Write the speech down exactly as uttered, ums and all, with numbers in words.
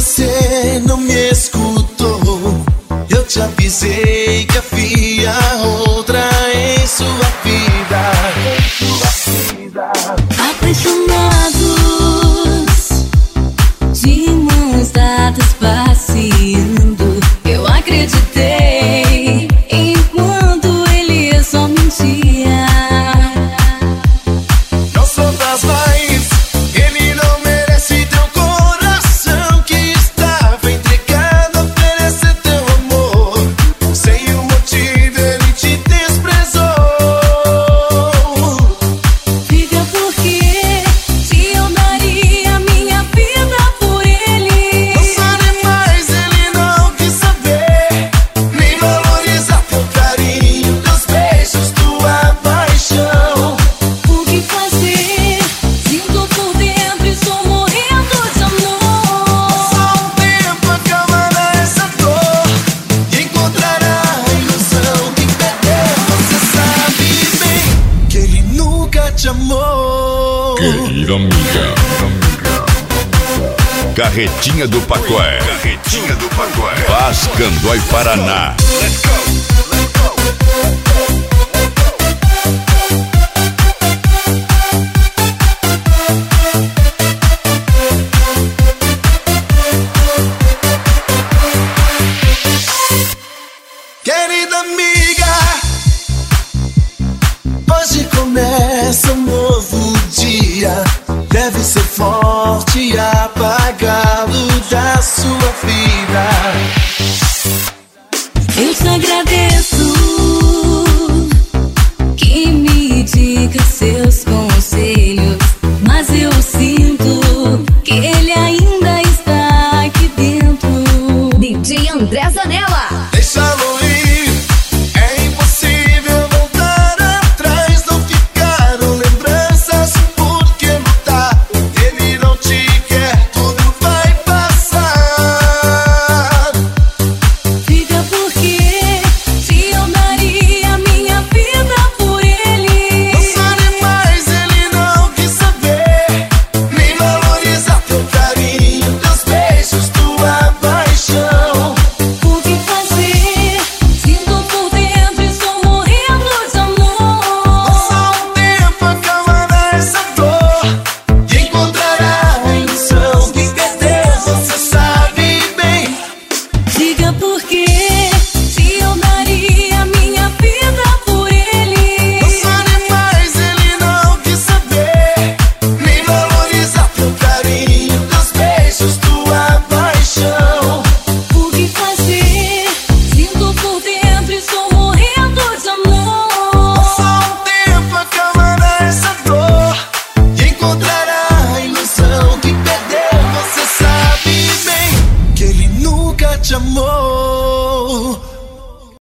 você não me escutou. Eu te avisei que havia outra em sua vida, em sua vida. Apaixonados, de mãos dadas passeando, eu acreditei enquanto ele só mentia. Não sofras mais, ele não merece teu coração que estava entregado a oferecer teu amor. Sem um motivo ele te desprezou. Diga por quê, se eu daria minha vida por ele. Não sabe mais, ele não quis saber, nem valorizar teu carinho, teus beijos, tua paixão. O que fazer? Sinto por dentro e estou morrendo de amor. Só um tempo acalmará essa dor e encontrará a ilusão que perdeu. Você sabe bem que ele nunca te amou. Querida amiga. Carretinha do Pacói. Carretinha do Pacói. Paz, Candói, Paraná. Let's go, let's go. Querida amiga, hoje começa um novo dia. Deve ser forte a